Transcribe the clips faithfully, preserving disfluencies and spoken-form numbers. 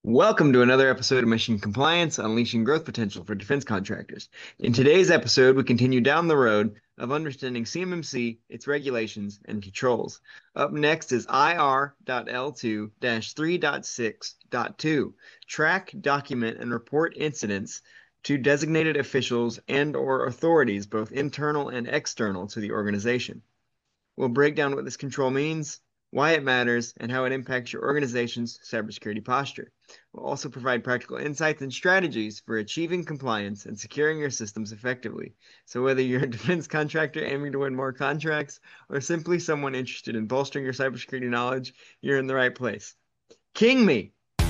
Welcome to another episode of Mission Compliance, Unleashing Growth Potential for Defense Contractors. In today's episode, we continue down the road of understanding C M M C, its regulations, and controls. Up next is I R L two three point six point two, track, document, and report incidents to designated officials and or authorities, both internal and external to the organization. We'll break down what this control means, why it matters, and how it impacts your organization's cybersecurity posture. We'll also provide practical insights and strategies for achieving compliance and securing your systems effectively. So whether you're a defense contractor aiming to win more contracts or simply someone interested in bolstering your cybersecurity knowledge, you're in the right place. King me!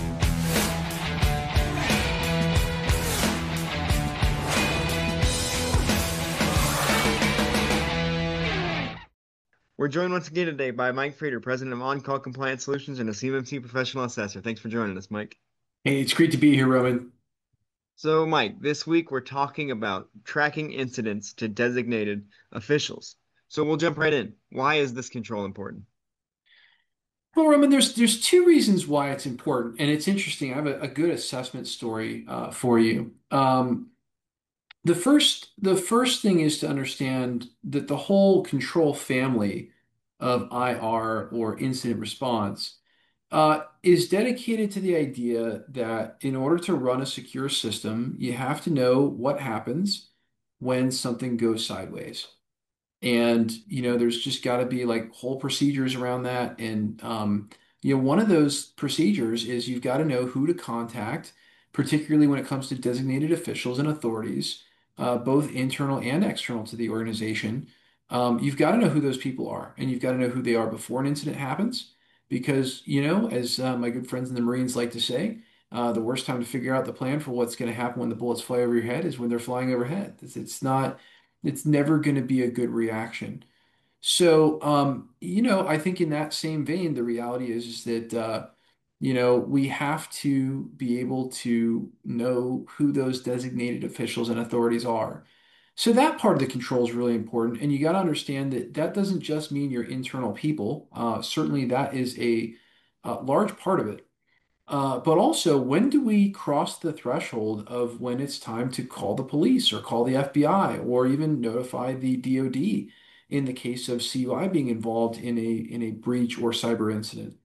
We're joined once again today by Mike Frater, President of On-Call Compliance Solutions and a C M M C Professional Assessor. Thanks for joining us, Mike. Hey, it's great to be here, Roman. So, Mike, this week we're talking about tracking incidents to designated officials. So we'll jump right in. Why is this control important? Well, Roman, there's there's two reasons why it's important, and it's interesting. I have a, a good assessment story uh, for you. Um, the first the first thing is to understand that the whole control family of I R or incident response uh, is dedicated to the idea that in order to run a secure system, you have to know what happens when something goes sideways. And, you know, there's just got to be like whole procedures around that. And, um, you know, one of those procedures is you've got to know who to contact, particularly when it comes to designated officials and authorities, uh, both internal and external to the organization. Um, you've got to know who those people are, and you've got to know who they are before an incident happens. Because, you know, as uh, my good friends in the Marines like to say, uh, the worst time to figure out the plan for what's going to happen when the bullets fly over your head is when they're flying overhead. It's, it's not it's never going to be a good reaction. So, um, you know, I think in that same vein, the reality is, is that, uh, you know, we have to be able to know who those designated officials and authorities are. So that part of the control is really important. And you got to understand that that doesn't just mean your internal people. Uh, certainly that is a, a large part of it. Uh, but also, when do we cross the threshold of when it's time to call the police or call the F B I or even notify the D O D in the case of C U I being involved in a in a breach or cyber incident?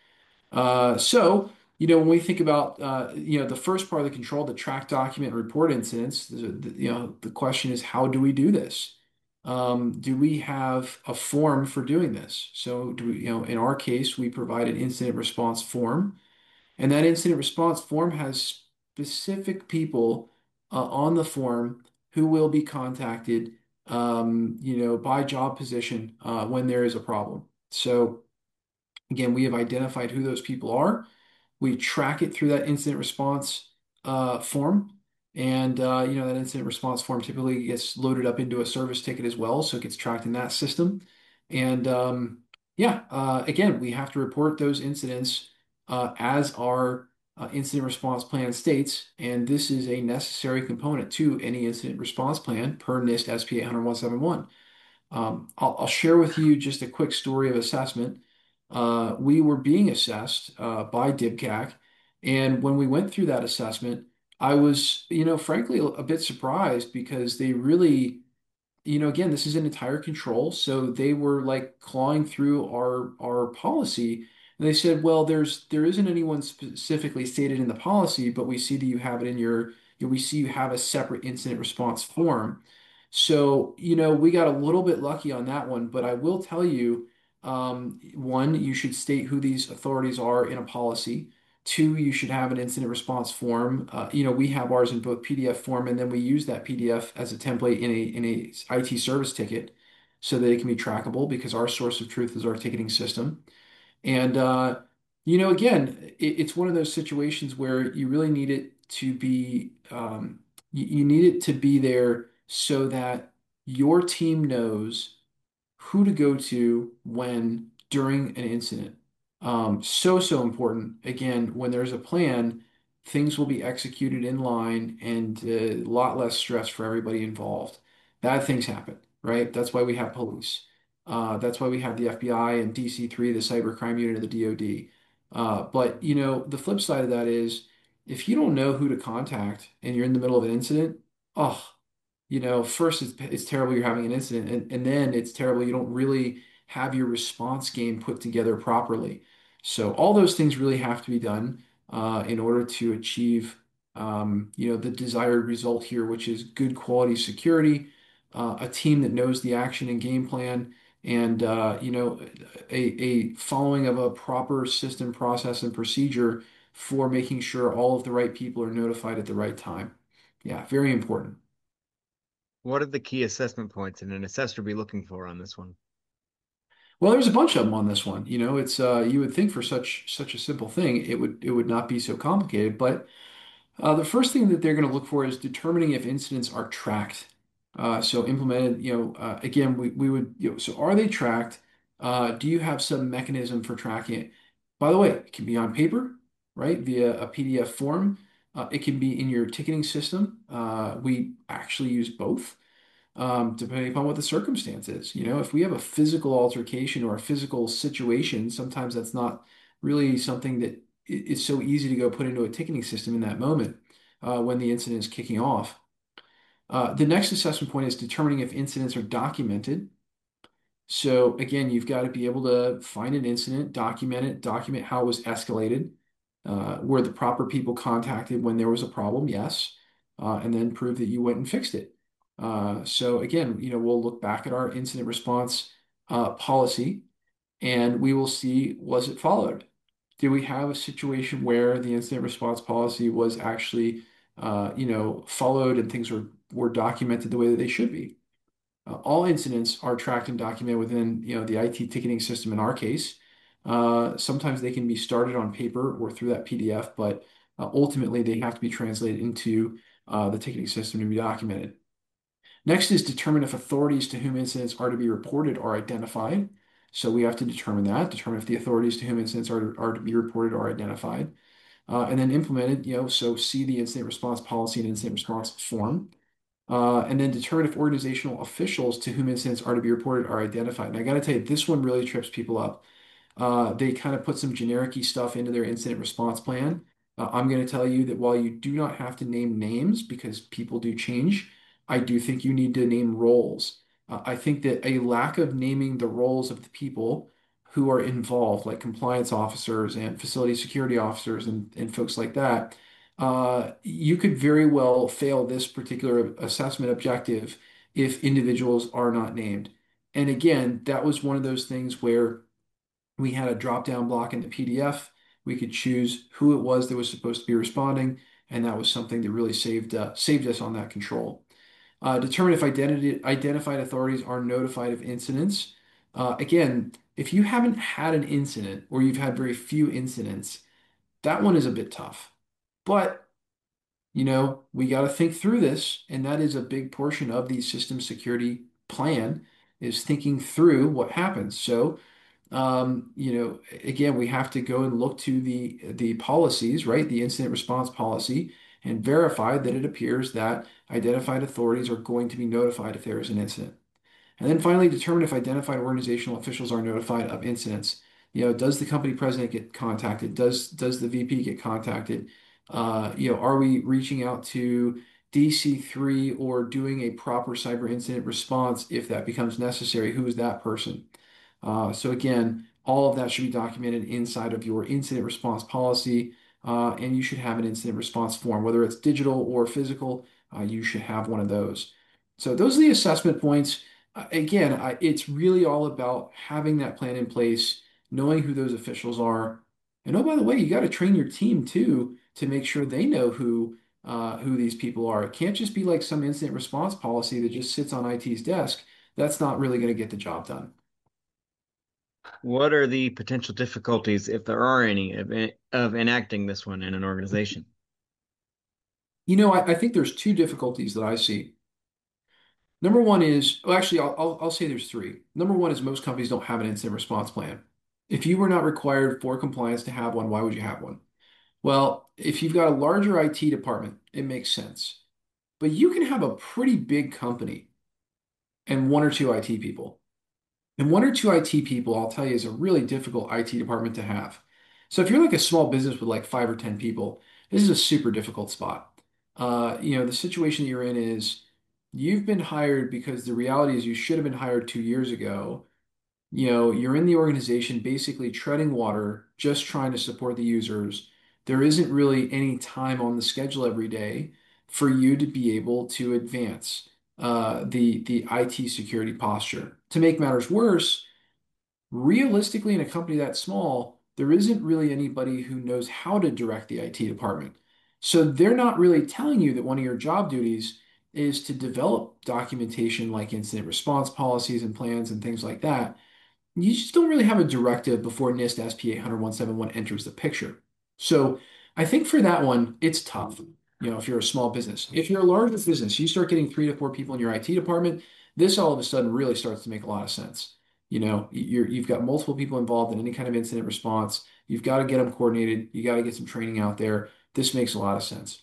Uh, so, you know, when we think about uh, you know the first part of the control, the track, document, report incidents, the, the- you know, the question is how do we do this? Um, do we have a form for doing this? So, do we, you know, in our case, we provide an incident response form. And that incident response form has specific people uh, on the form who will be contacted, um, you know, by job position uh, when there is a problem. So again, we have identified who those people are. We track it through that incident response uh, form. And uh, you know, that incident response form typically gets loaded up into a service ticket as well, so it gets tracked in that system. And um, yeah, uh, again, we have to report those incidents uh, as our uh, incident response plan states, and this is a necessary component to any incident response plan per NIST S P eight hundred one seventy-one. Um, I'll, I'll share with you just a quick story of assessment. Uh, we were being assessed uh, by D I B C A C, and when we went through that assessment, I was, you know, frankly, a bit surprised because they really, you know, again, this is an entire control, so they were like clawing through our our policy, and they said, well, there's there isn't anyone specifically stated in the policy, but we see that you have it in your, you know, we see you have a separate incident response form. So, you know, we got a little bit lucky on that one, but I will tell you, um, one, you should state who these authorities are in a policy. Two, you should have an incident response form. Uh, you know, we have ours in both P D F form, and then we use that P D F as a template in a in a I T service ticket so that it can be trackable because our source of truth is our ticketing system. And uh, you know, again, it, it's one of those situations where you really need it to be um, you, you need it to be there so that your team knows who to go to when during an incident. Um, so, so important. Again, when there's a plan, things will be executed in line and a lot less stress for everybody involved. Bad things happen, right? That's why we have police. Uh, that's why we have the F B I and D C three, the cybercrime unit of the D O D. Uh, but you know, the flip side of that is if you don't know who to contact and you're in the middle of an incident, oh, you know, first it's, it's terrible you're having an incident, and, and then it's terrible you don't really have your response game put together properly. So all those things really have to be done uh, in order to achieve, um, you know, the desired result here, which is good quality security, uh, a team that knows the action and game plan, and uh, you know, a, a following of a proper system, process, and procedure for making sure all of the right people are notified at the right time. Yeah, very important. What are the key assessment points and an assessor be looking for on this one? Well, there's a bunch of them on this one. You know, it's uh, you would think for such such a simple thing, it would it would not be so complicated. But uh, the first thing that they're going to look for is determining if incidents are tracked. Uh, so implemented, you know, uh, again, we, we would, you know, so are they tracked? Uh, do you have some mechanism for tracking it? By the way, it can be on paper, right, via a P D F form. Uh, it can be in your ticketing system. Uh, we actually use both um, depending upon what the circumstance is. You know, if we have a physical altercation or a physical situation, sometimes that's not really something that i- is so easy to go put into a ticketing system in that moment uh, when the incident is kicking off. Uh, the next assessment point is determining if incidents are documented. So again, you've got to be able to find an incident, document it, document how it was escalated, uh, were the proper people contacted when there was a problem, yes, uh, and then prove that you went and fixed it. Uh, so again, you know, we'll look back at our incident response uh, policy and we will see, was it followed? Did we have a situation where the incident response policy was actually, uh, you know, followed and things were were documented the way that they should be? Uh, all incidents are tracked and documented within, you know, the I T ticketing system in our case. Uh, sometimes they can be started on paper or through that P D F, but uh, ultimately they have to be translated into uh, the ticketing system to be documented. Next is determine if authorities to whom incidents are to be reported are identified. So we have to determine that, determine if the authorities to whom incidents are, are to be reported are identified. Uh, and then implemented, you know, so see the incident response policy and incident response form. Uh, and then determine if organizational officials to whom incidents are to be reported are identified. And I got to tell you, this one really trips people up. Uh, they kind of put some generic stuff into their incident response plan. Uh, I'm going to tell you that while you do not have to name names because people do change, I do think you need to name roles. Uh, I think that a lack of naming the roles of the people who are involved, like compliance officers and facility security officers and, and folks like that, uh, you could very well fail this particular assessment objective if individuals are not named. And again, that was one of those things where we had a drop down block in the P D F. We could choose who it was that was supposed to be responding, and that was something that really saved uh, saved us on that control. Uh, determine if identity, identified authorities are notified of incidents. Uh, again, if you haven't had an incident or you've had very few incidents, that one is a bit tough. But you know, we got to think through this, and that is a big portion of the system security plan is thinking through what happens. So um, you know, again, we have to go and look to the the policies, right? The incident response policy, and verify that it appears that identified authorities are going to be notified if there is an incident. And then finally, determine if identified organizational officials are notified of incidents. You know, does the company president get contacted? Does does the V P get contacted? Uh, you know, are we reaching out to D C three or doing a proper cyber incident response if that becomes necessary? Who is that person? Uh, so again, all of that should be documented inside of your incident response policy, uh, and you should have an incident response form, whether it's digital or physical. Uh, you should have one of those. So those are the assessment points. Uh, again, I, it's really all about having that plan in place, knowing who those officials are, and oh, by the way, you got to train your team too to make sure they know who uh, who these people are. It can't just be like some incident response policy that just sits on I T's desk. That's not really going to get the job done. What are the potential difficulties, if there are any, of, of enacting this one in an organization? You know, I, I think there's two difficulties that I see. Number one is, well, actually, I'll, I'll, I'll say there's three. Number one is most companies don't have an incident response plan. If you were not required for compliance to have one, why would you have one? Well, if you've got a larger I T department, it makes sense. But you can have a pretty big company and one or two I T people. And one or two I T people, I'll tell you, is a really difficult I T department to have. So if you're like a small business with like five or ten people, this is a super difficult spot. Uh, you know, the situation that you're in is you've been hired because the reality is you should have been hired two years ago. You know, you're in the organization basically treading water, just trying to support the users. There isn't really any time on the schedule every day for you to be able to advance uh, the the I T security posture. To make matters worse, realistically, in a company that small, there isn't really anybody who knows how to direct the I T department. So they're not really telling you that one of your job duties is to develop documentation like incident response policies and plans and things like that. You just don't really have a directive before NIST S P eight hundred one seventy-one enters the picture. So I think for that one, it's tough. You know, if you're a small business, if you're a larger business, you start getting three to four people in your I T department, this all of a sudden really starts to make a lot of sense. You know, you're, you've got multiple people involved in any kind of incident response. You've got to get them coordinated. You got to get some training out there. This makes a lot of sense.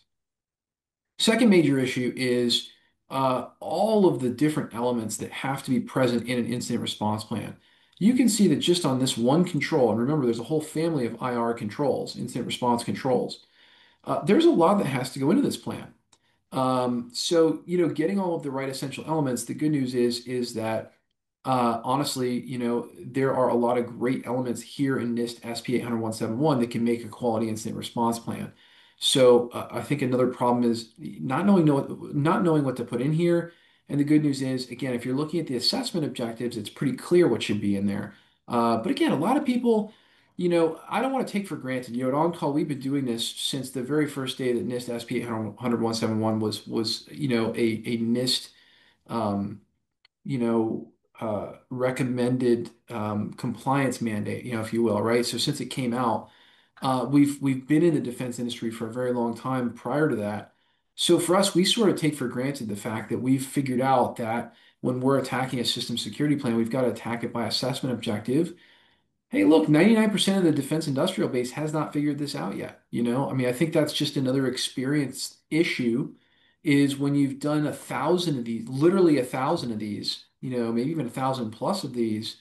Second major issue is uh, all of the different elements that have to be present in an incident response plan. You can see that just on this one control, and remember, there's a whole family of I R controls, incident response controls. Uh, there's a lot that has to go into this plan. Um, so, you know, getting all of the right essential elements, the good news is is that uh, honestly, you know, there are a lot of great elements here in NIST S P eight hundred one seventy-one that can make a quality incident response plan. So, uh, I think another problem is not knowing know, not knowing what to put in here. And the good news is, again, if you're looking at the assessment objectives, it's pretty clear what should be in there. Uh, but again, a lot of people you know, I don't want to take for granted. You know, at On Call, we've been doing this since the very first day that NIST S P eight hundred one seventy-one was was you know a a NIST um, you know uh, recommended um, compliance mandate, you know, if you will, right? So since it came out, uh, we've we've been in the defense industry for a very long time prior to that. So for us, we sort of take for granted the fact that we've figured out that when we're attacking a system security plan, we've got to attack it by assessment objective. Hey, look, ninety-nine percent of the defense industrial base has not figured this out yet. You know, I mean, I think that's just another experience issue is when you've done a thousand of these, literally a thousand of these, you know, maybe even a thousand plus of these,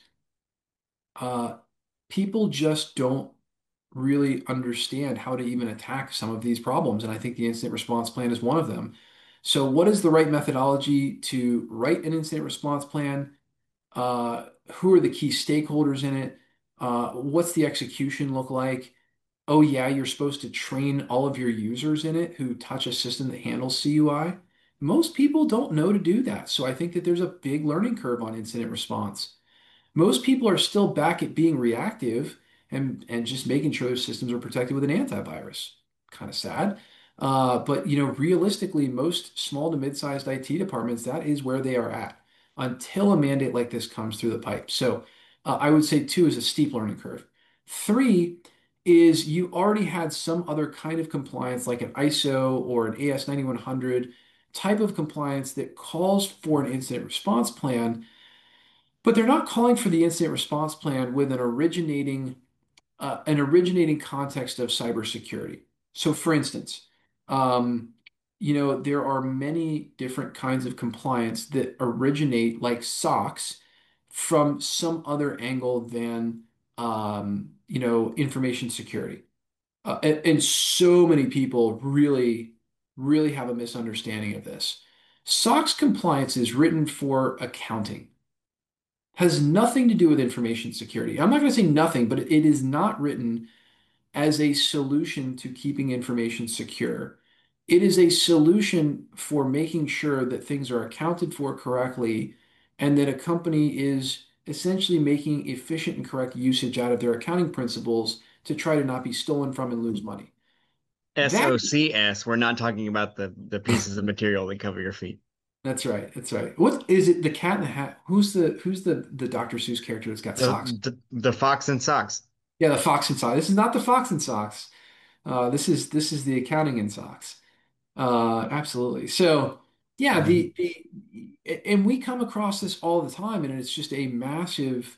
uh, people just don't really understand how to even attack some of these problems. And I think the incident response plan is one of them. So, what is the right methodology to write an incident response plan? Uh, who are the key stakeholders in it? Uh, what's the execution look like? Oh, yeah, you're supposed to train all of your users in it who touch a system that handles C U I. Most people don't know to do that. So I think that there's a big learning curve on incident response. Most people are still back at being reactive and and just making sure their systems are protected with an antivirus. Kind of sad. Uh, but you know, realistically, most small to mid-sized I T departments, that is where they are at until a mandate like this comes through the pipe. So uh, I would say two is a steep learning curve. Three is you already had some other kind of compliance like an I S O or an A S ninety-one hundred type of compliance that calls for an incident response plan, but they're not calling for the incident response plan with an originating uh, an originating context of cybersecurity. So, for instance, um, you know, there are many different kinds of compliance that originate, like SOX, from some other angle than, um, you know, information security. Uh, and, and so many people really, really have a misunderstanding of this. SOX compliance is written for accounting, has nothing to do with information security. I'm not going to say nothing, but it is not written as a solution to keeping information secure. It is a solution for making sure that things are accounted for correctly and that a company is essentially making efficient and correct usage out of their accounting principles to try to not be stolen from and lose money. That SOCS. We're not talking about the the pieces of material that cover your feet. that's right. That's right. What is it? The Cat in the Hat? Who's the who's the the doctor Seuss character that's got The socks? the, the fox and socks. Yeah, the Fox and Socks. This is not the Fox and Socks. Uh, this is this is the accounting in socks. Uh, absolutely. So yeah, the the and we come across this all the time, and it's just a massive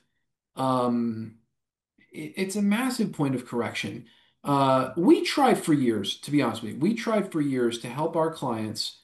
um it- it's a massive point of correction. Uh, we tried for years, to be honest with you, we tried for years to help our clients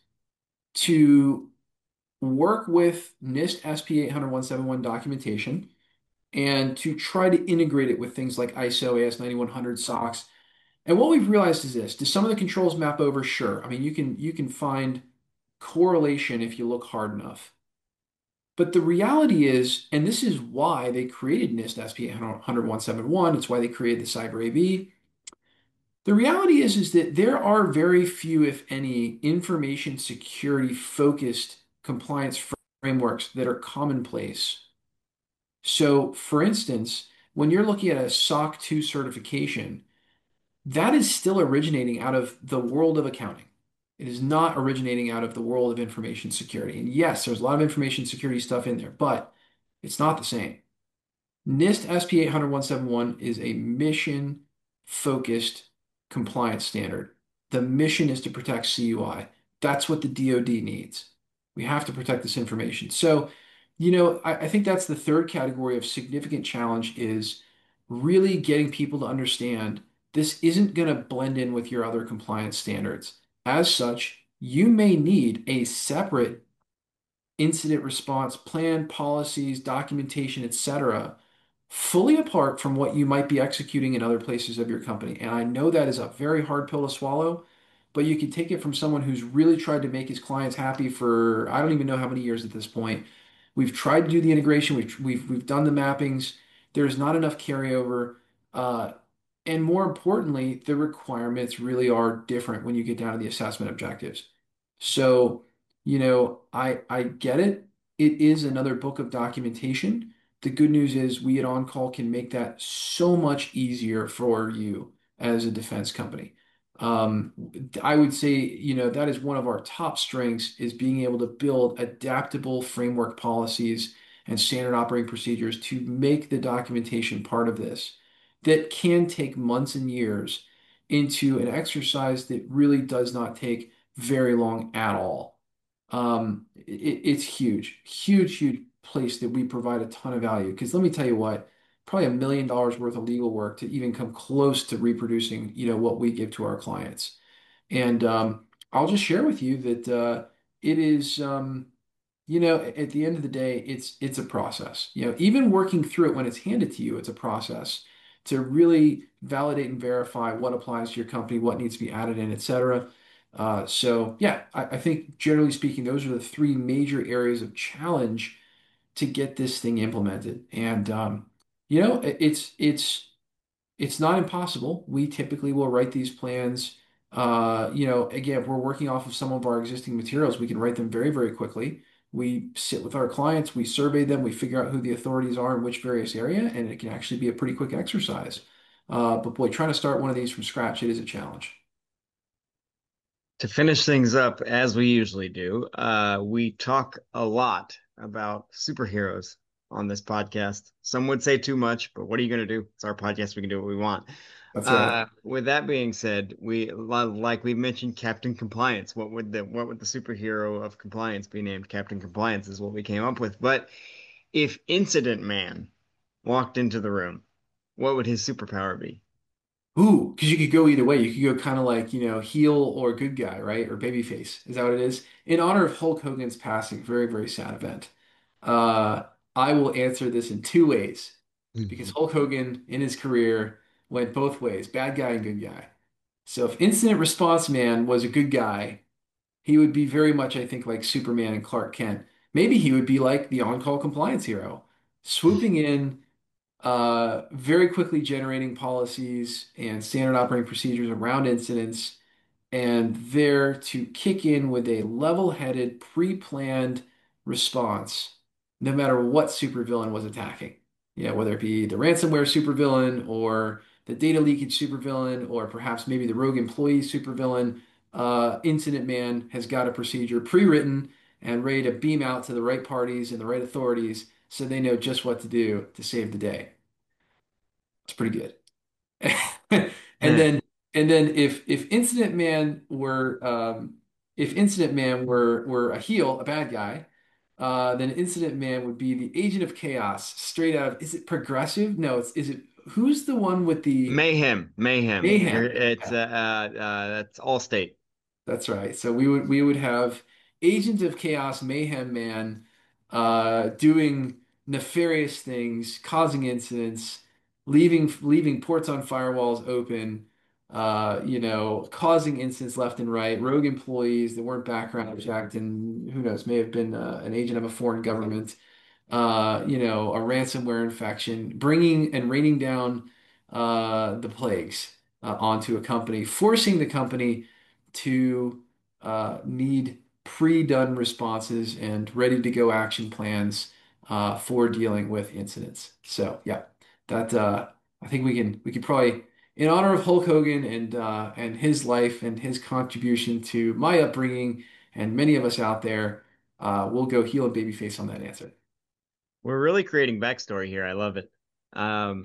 to work with NIST S P eight hundred one seventy-one documentation and to try to integrate it with things like I S O, A S ninety-one hundred, SOX. And what we've realized is this: do some of the controls map over? Sure. I mean, you can you can find correlation if you look hard enough. But the reality is, and this is why they created NIST S P eight hundred one seventy-one, it's why they created the Cyber A V. The reality is, is that there are very few, if any, information security focused compliance frameworks that are commonplace. So, for instance, when you're looking at a SOC two certification, that is still originating out of the world of accounting. It is not originating out of the world of information security. And yes, there's a lot of information security stuff in there, but it's not the same. NIST S P eight hundred one seventy-one is a mission focused compliance standard. The mission is to protect C U I. That's what the D O D needs. We have to protect this information. So, you know, I, I think that's the third category of significant challenge is really getting people to understand this isn't going to blend in with your other compliance standards. As such, you may need a separate incident response plan, policies, documentation, et cetera, fully apart from what you might be executing in other places of your company. And I know that is a very hard pill to swallow, but you can take it from someone who's really tried to make his clients happy for I don't even know how many years at this point. We've tried to do the integration, we've we've we've done the mappings. There's not enough carryover. Uh, and more importantly, the requirements really are different when you get down to the assessment objectives. So you know, I I get it. It is another book of documentation. The good news is we at OnCall can make that so much easier for you as a defense company. Um, I would say, you know, that is one of our top strengths is being able to build adaptable framework policies and standard operating procedures to make the documentation part of this that can take months and years into an exercise that really does not take very long at all. Um, it, it's huge, huge, huge place that we provide a ton of value. Because let me tell you what, probably a million dollars worth of legal work to even come close to reproducing, you know, what we give to our clients. And um, I'll just share with you that uh, it is, um, you know, at the end of the day, it's it's a process. You know, even working through it when it's handed to you, it's a process to really validate and verify what applies to your company, what needs to be added in, et cetera. Uh, so yeah, I, I think generally speaking, those are the three major areas of challenge to get this thing implemented. And um, you know, it- it's it's it's not impossible. We typically will write these plans. Uh, you know, again, if we're working off of some of our existing materials, we can write them very, very quickly. We sit with our clients, we survey them, we figure out who the authorities are in which various area, and it can actually be a pretty quick exercise. Uh, but boy, trying to start one of these from scratch, it is a challenge. To finish things up, as we usually do, uh, we talk a lot about superheroes on this podcast. Some would say too much, but what are you going to do? It's our podcast. We can do what we want. That's right. Uh, with that being said, we like we mentioned Captain Compliance. What would the what would the superhero of compliance be named? Captain Compliance is what we came up with. But if Incident Man walked into the room, what would his superpower be? Ooh, because you could go either way. You could go kind of like, you know, heel or good guy, right? Or babyface. Is that what it is? In honor of Hulk Hogan's passing, very, very sad event. Uh, I will answer this in two ways because Hulk Hogan in his career went both ways, bad guy and good guy. So if Incident Response Man was a good guy, he would be very much, I think, like Superman and Clark Kent. Maybe he would be like the on-call compliance hero, swooping in uh, very quickly generating policies and standard operating procedures around incidents, and there to kick in with a level-headed, pre-planned response, no matter what supervillain was attacking. You know, whether it be the ransomware supervillain or the data leakage supervillain, or perhaps maybe the rogue employee supervillain, uh, Incident Man has got a procedure pre-written and ready to beam out to the right parties and the right authorities so they know just what to do to save the day. It's pretty good. And then and then if if Incident Man were um, if Incident Man were were a heel, a bad guy, uh, then Incident Man would be the agent of chaos, straight out of is it progressive? No, it's is it who's the one with the Mayhem, mayhem. You're, mayhem? it's uh, Yeah, uh, uh that's Allstate. that's right. So we would we would have Agent of Chaos Mayhem Man uh, doing. nefarious things, causing incidents, leaving leaving ports on firewalls open, uh, you know, causing incidents left and right, rogue employees that weren't background checked, and who knows, may have been uh, an agent of a foreign government, uh, you know, a ransomware infection, bringing and raining down uh, the plagues uh, onto a company, forcing the company to uh, need pre-done responses and ready-to-go action plans uh, for dealing with incidents. So, yeah, that uh, I think we can we could probably, in honor of Hulk Hogan and uh, and his life and his contribution to my upbringing and many of us out there, uh, we'll go heel and babyface on that answer. We're really creating backstory here. I love it. Um,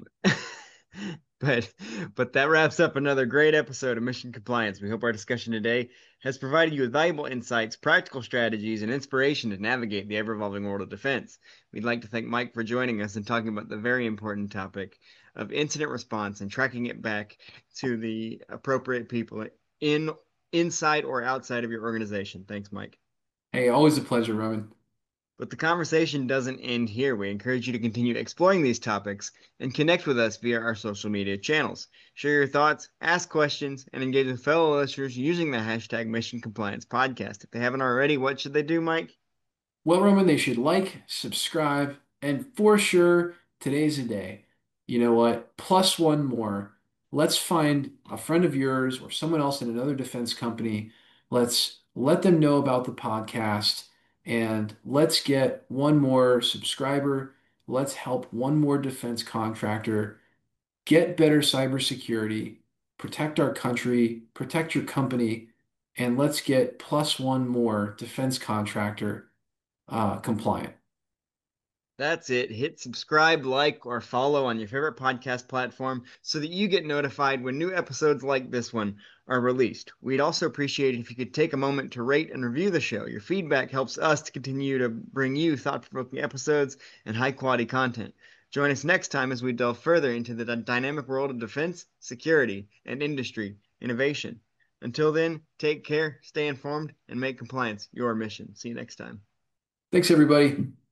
but but that wraps up another great episode of Mission Compliance. We hope our discussion today has provided you with valuable insights, practical strategies, and inspiration to navigate the ever-evolving world of defense. We'd like to thank Mike for joining us and talking about the very important topic of incident response and tracking it back to the appropriate people in inside or outside of your organization. Thanks, Mike. Hey, always a pleasure, Roman. But the conversation doesn't end here. We encourage you to continue exploring these topics and connect with us via our social media channels. Share your thoughts, ask questions, and engage with fellow listeners using the hashtag Mission Compliance Podcast. If they haven't already, what should they do, Mike? Well, Roman, they should like, subscribe, and for sure, today's a day. You know what? Plus one more. Let's find a friend of yours or someone else in another defense company. Let's let them know about the podcast and let's get one more subscriber. Let's help one more defense contractor get better cybersecurity, protect our country, protect your company, and let's get plus one more defense contractor uh, compliant. That's it. Hit subscribe, like, or follow on your favorite podcast platform so that you get notified when new episodes like this one are released. We'd also appreciate it if you could take a moment to rate and review the show. Your feedback helps us to continue to bring you thought-provoking episodes and high-quality content. Join us next time as we delve further into the dynamic world of defense, security, and industry innovation. Until then, take care, stay informed, and make compliance your mission. See you next time. Thanks, everybody.